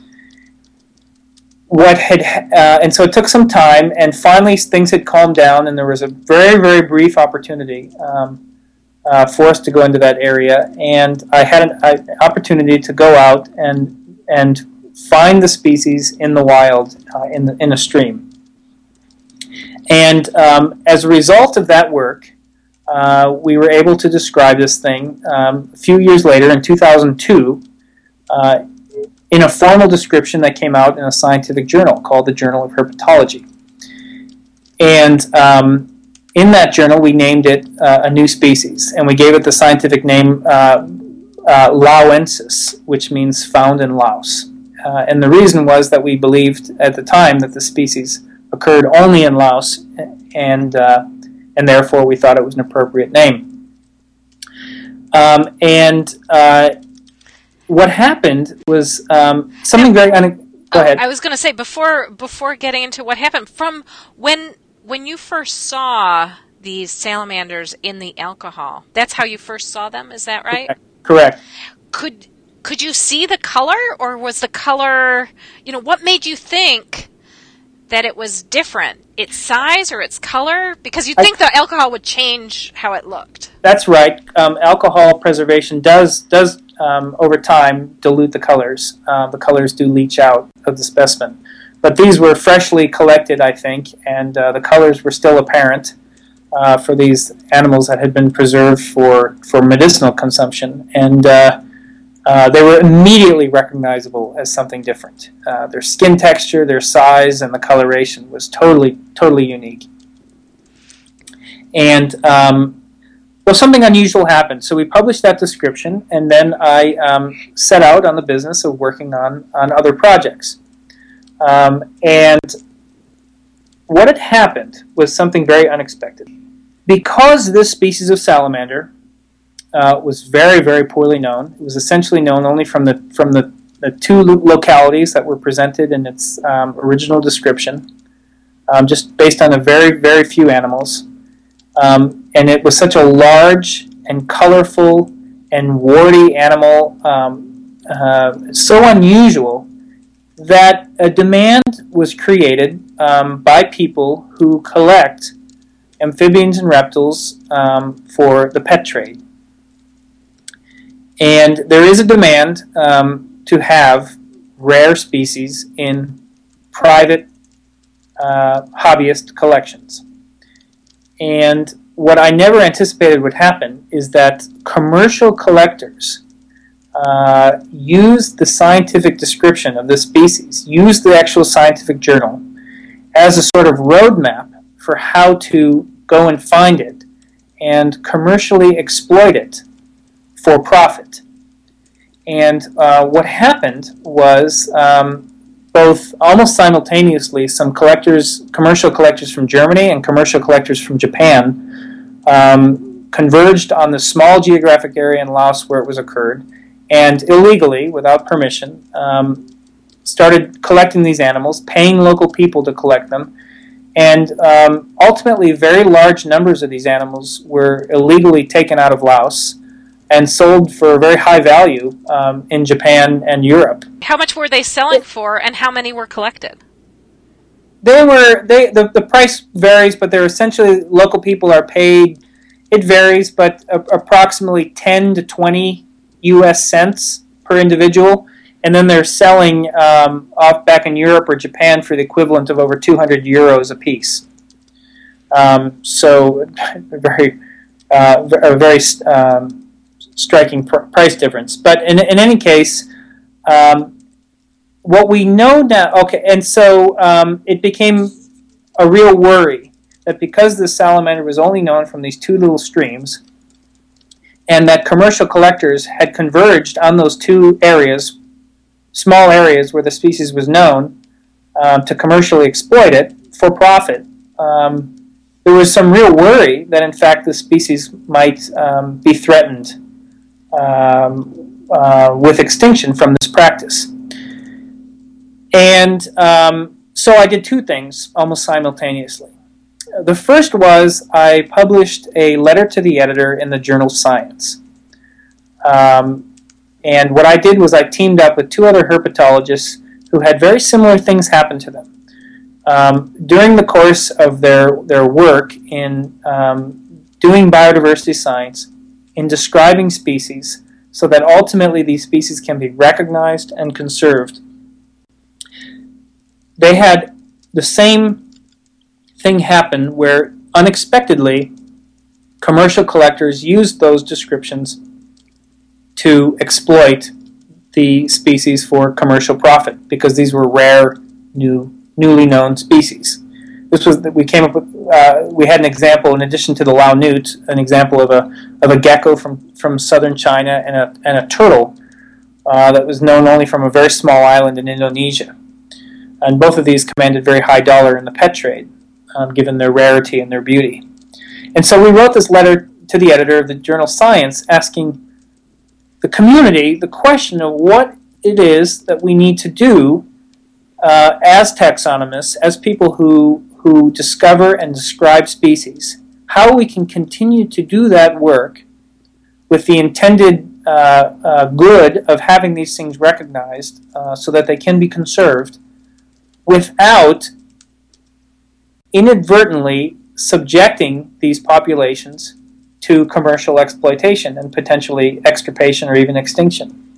What had uh, and so it took some time, and finally things had calmed down, and there was a very, very brief opportunity um, uh, for us to go into that area, and I had an, an opportunity to go out and and find the species in the wild uh, in the, in a stream. And um, as a result of that work, uh, we were able to describe this thing um, a few years later in two thousand two. Uh, in a formal description that came out in a scientific journal called the Journal of Herpetology. And um, in that journal, we named it uh, a new species, and we gave it the scientific name uh, uh, Laoensis, which means found in Laos. Uh, and the reason was that we believed at the time that the species occurred only in Laos, and uh, and therefore we thought it was an appropriate name. Um, and uh, What happened was um, something very un- go ahead. I was going to say before before getting into what happened, from when when you first saw these salamanders in the alcohol, that's how you first saw them. Is that right? Correct. Could could you see the color, or was the color? You know, what made you think that it was different? Its size or its color? Because you'd think I, the alcohol would change how it looked. That's right. Um, alcohol preservation does does. Um, over time, dilute the colors. Uh, the colors do leach out of the specimen. But these were freshly collected, I think, and uh, the colors were still apparent uh, for these animals that had been preserved for, for medicinal consumption. And uh, uh, they were immediately recognizable as something different. Uh, their skin texture, their size, and the coloration was totally, totally unique. And um, Well, something unusual happened. So we published that description, and then I um, set out on the business of working on, on other projects. Um, and what had happened was something very unexpected. Because this species of salamander uh, was very, very poorly known, it was essentially known only from the from the, the two localities that were presented in its um, original description, um, just based on a very, very few animals. Um, and it was such a large and colorful and warty animal, um, uh, so unusual that a demand was created um, by people who collect amphibians and reptiles um, for the pet trade. And there is a demand um, to have rare species in private uh, hobbyist collections. And what I never anticipated would happen is that commercial collectors uh, use the scientific description of this species, use the actual scientific journal as a sort of roadmap for how to go and find it and commercially exploit it for profit. And uh, what happened was um, both almost simultaneously some collectors, commercial collectors from Germany and commercial collectors from Japan um, converged on the small geographic area in Laos where it was occurred and illegally, without permission, um, started collecting these animals, paying local people to collect them. And um, ultimately, very large numbers of these animals were illegally taken out of Laos and sold for a very high value um, in Japan and Europe. How much were they selling for, and how many were collected? They were they the, the price varies, but they're essentially local people are paid. It varies, but a, approximately ten to twenty U S cents per individual. And then they're selling um, off back in Europe or Japan for the equivalent of over two hundred euros a piece. Um, so, very, uh, a very um, striking pr- price difference. But in, in any case, um, what we know now, okay, and so um, it became a real worry that because the salamander was only known from these two little streams, and that commercial collectors had converged on those two areas, small areas where the species was known, um, to commercially exploit it for profit, um, there was some real worry that in fact the species might um, be threatened um, uh, with extinction from this practice. And um, so I did two things almost simultaneously. The first was I published a letter to the editor in the journal Science. Um, and what I did was I teamed up with two other herpetologists who had very similar things happen to them. Um, during the course of their, their work in um, doing biodiversity science, in describing species, so that ultimately these species can be recognized and conserved, they had the same thing happen where unexpectedly commercial collectors used those descriptions to exploit the species for commercial profit because these were rare, new, newly known species. This was we came up with. Uh, we had an example in addition to the Lao newt, an example of a of a gecko from, from southern China and a and a turtle uh, that was known only from a very small island in Indonesia, and both of these commanded very high dollar in the pet trade, um, given their rarity and their beauty. And so we wrote this letter to the editor of the journal Science asking the community the question of what it is that we need to do uh, as taxonomists, as people who, who discover and describe species, how we can continue to do that work with the intended uh, uh, good of having these things recognized uh, so that they can be conserved without inadvertently subjecting these populations to commercial exploitation and potentially extirpation or even extinction.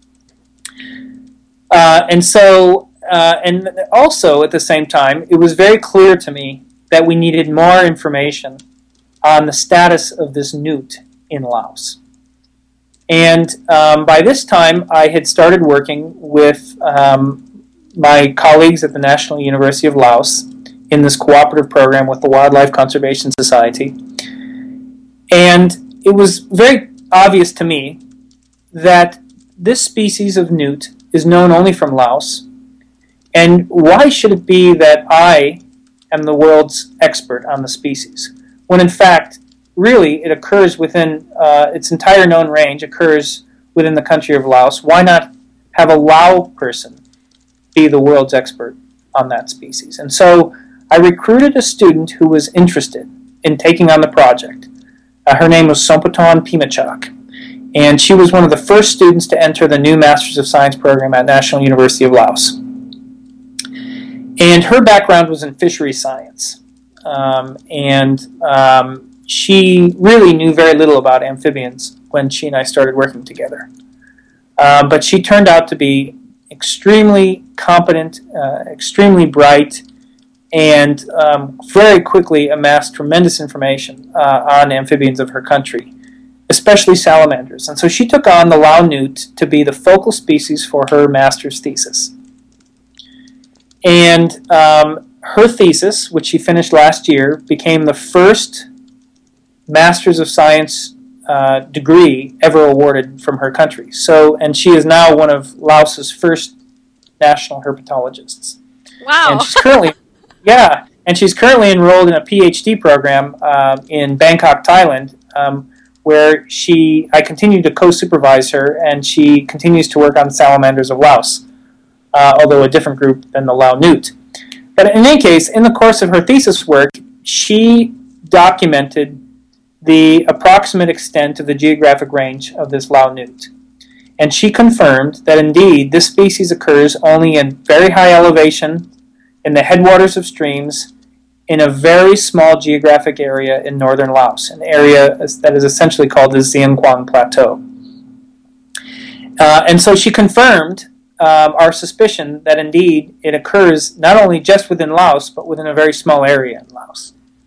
Uh, and so, uh, and also at the same time, it was very clear to me that we needed more information on the status of this newt in Laos. And um, by this time, I had started working with um, my colleagues at the National University of Laos in this cooperative program with the Wildlife Conservation Society. And it was very obvious to me that this species of newt is known only from Laos. And why should it be that I am the world's expert on the species, when in fact, really, it occurs within uh, its entire known range, occurs within the country of Laos? Why not have a Lao person be the world's expert on that species? And so I recruited a student who was interested in taking on the project. Uh, her name was Somputan Pimachak. And she was one of the first students to enter the new Masters of Science program at National University of Laos. And her background was in fisheries science. Um, and um, she really knew very little about amphibians when she and I started working together. Uh, but she turned out to be extremely competent, uh, extremely bright, and um, very quickly amassed tremendous information uh, on amphibians of her country, especially salamanders. And so she took on the Lao newt to be the focal species for her master's thesis. And um, her thesis, which she finished last year, became the first Masters of Science uh, degree ever awarded from her country. So, and she is now one of Laos's first national herpetologists. Wow. And she's currently, yeah, and she's currently enrolled in a PhD program uh, in Bangkok, Thailand, um, where she, I continue to co-supervise her, and she continues to work on salamanders of Laos, uh, although a different group than the Lao newt. But in any case, in the course of her thesis work, she documented the approximate extent of the geographic range of this Lao newt. And she confirmed that indeed this species occurs only in very high elevation, in the headwaters of streams, in a very small geographic area in northern Laos, an area that is essentially called the Xian Quang Plateau. Uh, and so she confirmed um, our suspicion that indeed it occurs not only just within Laos, but within a very small area in Laos.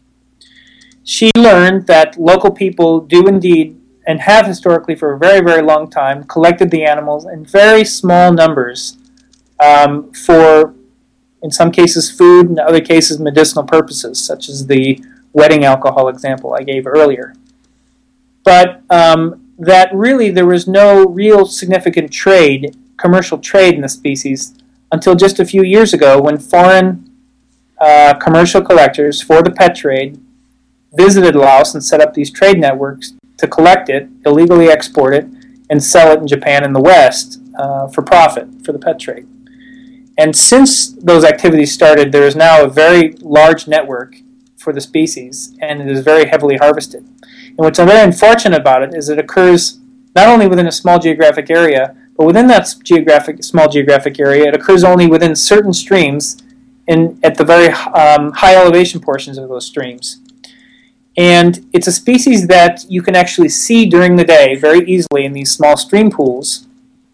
She learned that local people do indeed, and have historically for a very, very long time, collected the animals in very small numbers um, for, in some cases, food, in other cases, medicinal purposes, such as the wedding alcohol example I gave earlier. But um, that really there was no real significant trade, commercial trade in the species, until just a few years ago when foreign uh, commercial collectors for the pet trade visited Laos and set up these trade networks to collect it, illegally export it, and sell it in Japan and the West uh, for profit for the pet trade. And since those activities started, there is now a very large network for the species, and it is very heavily harvested. And what's very unfortunate about it is it occurs not only within a small geographic area, but within that geographic small geographic area, it occurs only within certain streams in at the very um, high elevation portions of those streams. And it's a species that you can actually see during the day very easily in these small stream pools,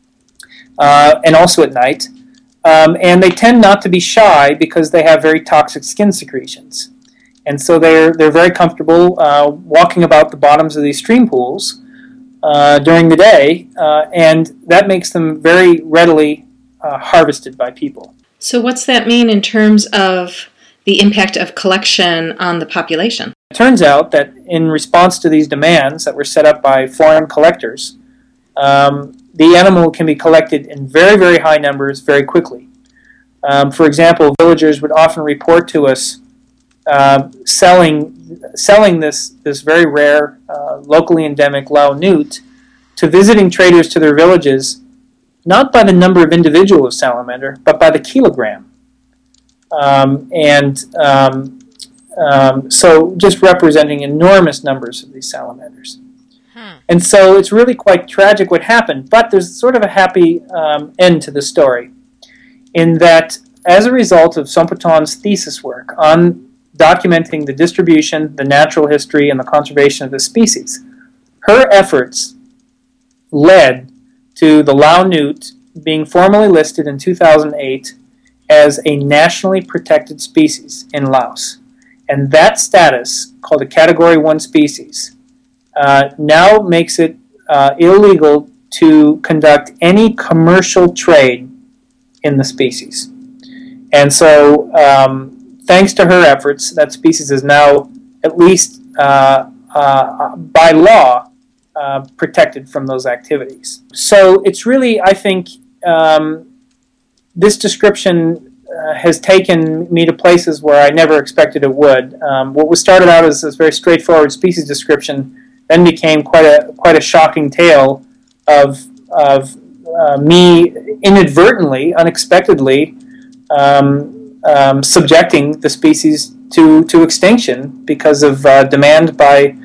uh, and also at night. Um, and they tend not to be shy because they have very toxic skin secretions. And so they're, they're very comfortable uh, walking about the bottoms of these stream pools uh, during the day, uh, and that makes them very readily uh, harvested by people. So what's that mean in terms of the impact of collection on the population? It turns out that in response to these demands that were set up by foreign collectors, um, the animal can be collected in very, very high numbers very quickly. Um, for example, villagers would often report to us uh, selling selling this, this very rare, uh, locally endemic Lao newt to visiting traders to their villages, not by the number of individual of salamander, but by the kilogram. Um, and um, um, so just representing enormous numbers of these salamanders. Hmm. And so it's really quite tragic what happened, but there's sort of a happy um, end to the story, in that as a result of Somputon's thesis work on documenting the distribution, the natural history, and the conservation of the species, her efforts led to the Lao newt being formally listed in two thousand eight as a nationally protected species in Laos. And that status, called a Category one species, uh, now makes it uh, illegal to conduct any commercial trade in the species. And so, um, thanks to her efforts, that species is now, at least uh, uh, by law, uh, protected from those activities. So it's really, I think, um, this description uh, has taken me to places where I never expected it would. Um, what was started out as this very straightforward species description then became quite a quite a shocking tale of of uh, me inadvertently, unexpectedly, um, um, subjecting the species to to extinction because of uh, demand by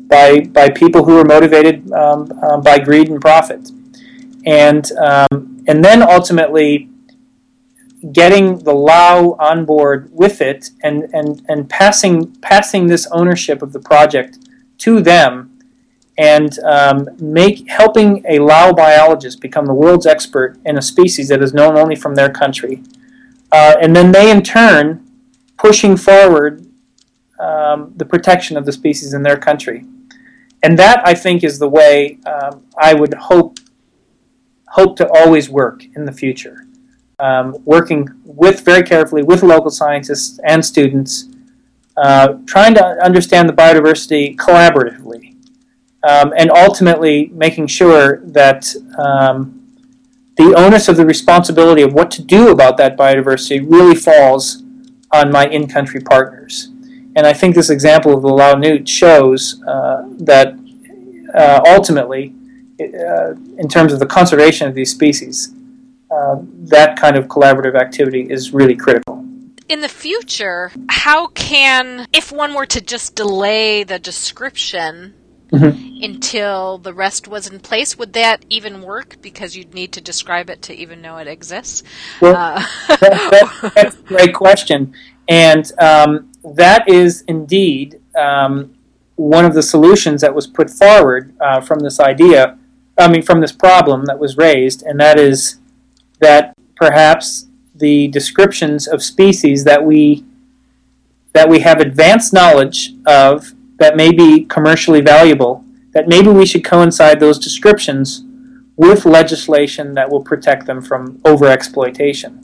by by people who are motivated um, uh, by greed and profit, and um, and then ultimately getting the Lao on board with it, and, and, and passing passing this ownership of the project to them, and um, make helping a Lao biologist become the world's expert in a species that is known only from their country, uh, and then they in turn pushing forward um, the protection of the species in their country. And that, I think, is the way um, I would hope hope to always work in the future. Um, working with very carefully with local scientists and students, uh, trying to understand the biodiversity collaboratively, um, and ultimately making sure that um, the onus of the responsibility of what to do about that biodiversity really falls on my in-country partners. And I think this example of the Lao Newt shows uh, that uh, ultimately, uh, in terms of the conservation of these species, uh, that kind of collaborative activity is really critical. In the future, how can, if one were to just delay the description mm-hmm. until the rest was in place, would that even work? Because you'd need to describe it to even know it exists. Well, uh, that, that, that's a great question. And um, that is indeed um, one of the solutions that was put forward uh, from this idea, I mean, from this problem that was raised, and that is that perhaps the descriptions of species that we that we have advanced knowledge of that may be commercially valuable, that maybe we should coincide those descriptions with legislation that will protect them from overexploitation.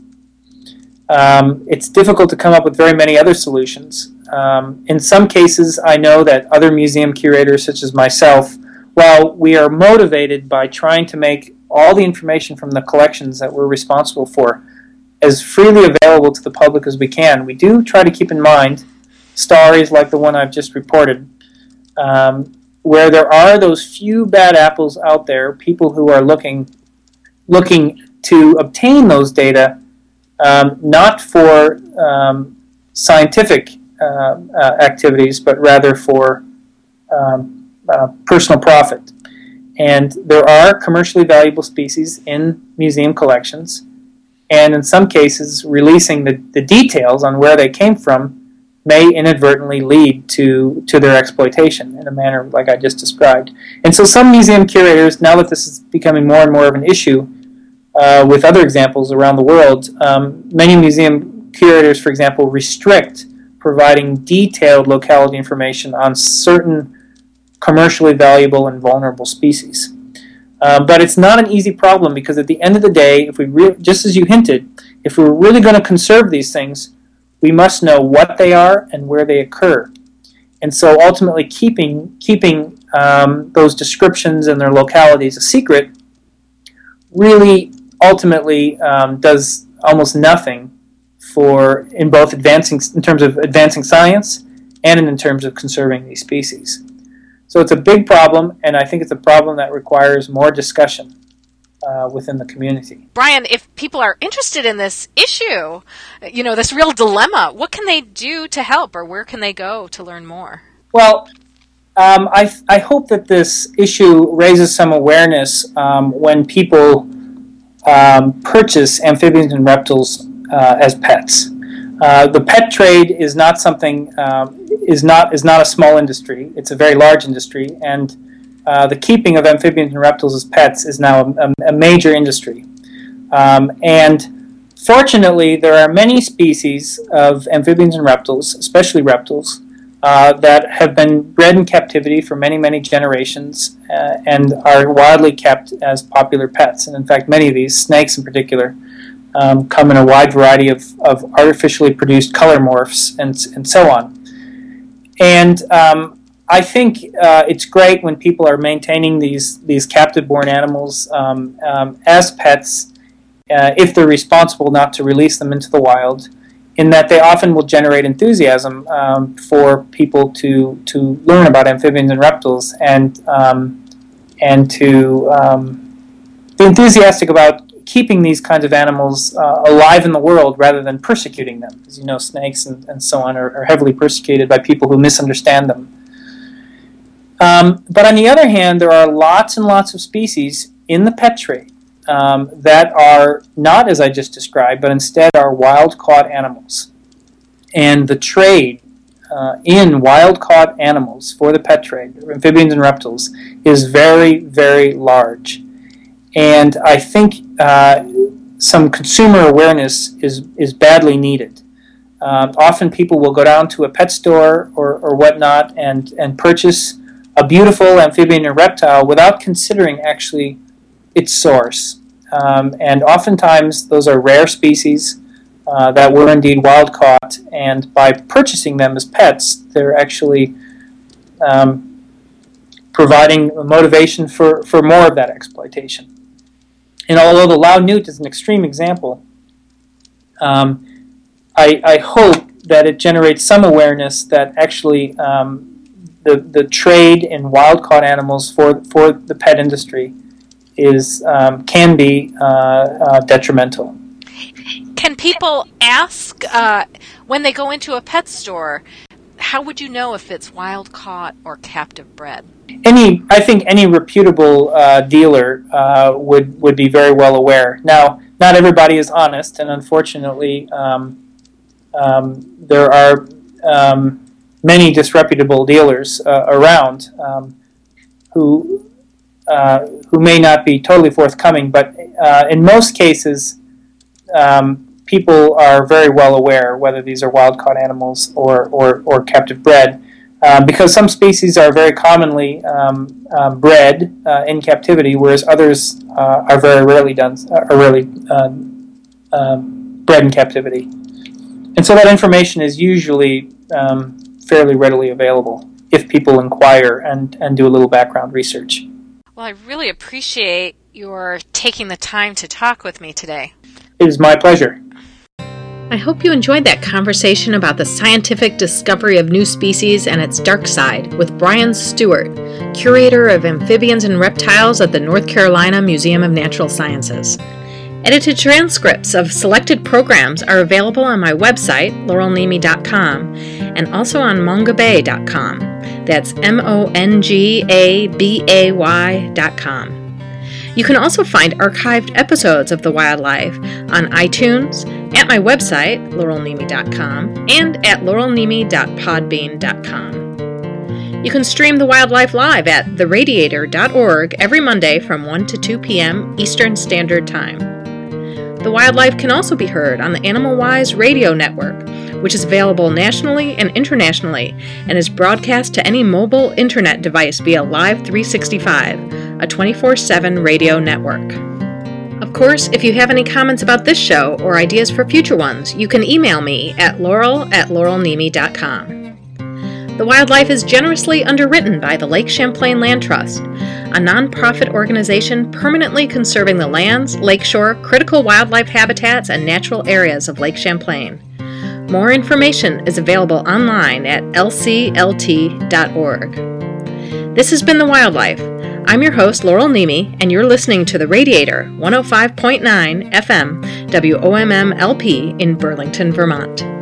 Um, it's difficult to come up with very many other solutions. Um, in some cases, I know that other museum curators, such as myself, while we are motivated by trying to make all the information from the collections that we're responsible for as freely available to the public as we can, we do try to keep in mind stories like the one I've just reported, um, where there are those few bad apples out there, people who are looking looking to obtain those data, um, not for um, scientific uh, uh, activities, but rather for um, uh, personal profit. And there are commercially valuable species in museum collections, and in some cases, releasing the, the details on where they came from may inadvertently lead to, to their exploitation in a manner like I just described. And so some museum curators, now that this is becoming more and more of an issue uh, with other examples around the world, um, many museum curators, for example, restrict providing detailed locality information on certain commercially valuable and vulnerable species. Uh, but it's not an easy problem, because at the end of the day, if we re- just as you hinted, if we're really going to conserve these things, we must know what they are and where they occur. And so ultimately keeping keeping um, those descriptions and their localities a secret really ultimately um, does almost nothing for in both advancing in terms of advancing science and in terms of conserving these species. So it's a big problem, and I think it's a problem that requires more discussion uh, within the community. Brian, if people are interested in this issue, you know, this real dilemma, what can they do to help, or where can they go to learn more? Well, um, I, I hope that this issue raises some awareness um, when people um, purchase amphibians and reptiles uh, as pets. Uh, the pet trade is not something um, is not is not a small industry. It's a very large industry, and uh, the keeping of amphibians and reptiles as pets is now a, a major industry. Um, and fortunately, there are many species of amphibians and reptiles, especially reptiles, uh, that have been bred in captivity for many, many generations uh, and are widely kept as popular pets. And in fact, many of these, snakes in particular, Um, come in a wide variety of, of artificially produced color morphs and, and so on. And um, I think uh, it's great when people are maintaining these, these captive-born animals um, um, as pets, uh, if they're responsible not to release them into the wild, in that they often will generate enthusiasm um, for people to, to learn about amphibians and reptiles, and, um, and to um, be enthusiastic about keeping these kinds of animals uh, alive in the world rather than persecuting them. As you know, snakes and, and so on are, are heavily persecuted by people who misunderstand them. Um, but on the other hand, there are lots and lots of species in the pet trade um, that are not as I just described, but instead are wild-caught animals. And the trade uh, in wild-caught animals for the pet trade, amphibians and reptiles, is very, very large. And I think uh, some consumer awareness is, is badly needed. Uh, often people will go down to a pet store or, or whatnot and, and purchase a beautiful amphibian or reptile without considering actually its source. Um, and oftentimes those are rare species uh, that were indeed wild caught, and by purchasing them as pets, they're actually um, providing a motivation for, for more of that exploitation. And although the loud newt is an extreme example, um, I, I hope that it generates some awareness that actually um, the the trade in wild-caught animals for for the pet industry is um, can be uh, uh, detrimental. Can people ask uh, when they go into a pet store? How would you know if it's wild-caught or captive bred? Any, I think any reputable uh, dealer uh, would would be very well aware. Now, not everybody is honest, and unfortunately, um, um, there are um, many disreputable dealers uh, around um, who uh, who may not be totally forthcoming. But uh, in most cases, um, people are very well aware whether these are wild-caught animals or or, or captive bred. Uh, because some species are very commonly um, uh, bred uh, in captivity, whereas others uh, are very rarely done, are rarely uh, uh, bred in captivity. And so that information is usually um, fairly readily available if people inquire and, and do a little background research. Well, I really appreciate your taking the time to talk with me today. It is my pleasure. I hope you enjoyed that conversation about the scientific discovery of new species and its dark side with Brian Stewart, curator of amphibians and reptiles at the North Carolina Museum of Natural Sciences. Edited transcripts of selected programs are available on my website, laurel nemi dot com, and also on mongabay dot com. That's M O N G A B A Y dot com. You can also find archived episodes of The Wildlife on iTunes, at my website, laurel nemi dot com, and at laurel nemi dot podbean dot com. You can stream The Wildlife live at the radiator dot org every Monday from one to two p.m. Eastern Standard Time. The Wildlife can also be heard on the Animal Wise radio network, which is available nationally and internationally and is broadcast to any mobile internet device via Live three sixty-five, a twenty-four seven radio network. Of course, if you have any comments about this show or ideas for future ones, you can email me at laurel at laurel nemi dot com. The Wildlife is generously underwritten by the Lake Champlain Land Trust, a nonprofit organization permanently conserving the lands, lakeshore, critical wildlife habitats, and natural areas of Lake Champlain. More information is available online at l c l t dot org. This has been The Wildlife. I'm your host, Laurel Nemi, and you're listening to The Radiator, one oh five point nine F M, W O M M L P in Burlington, Vermont.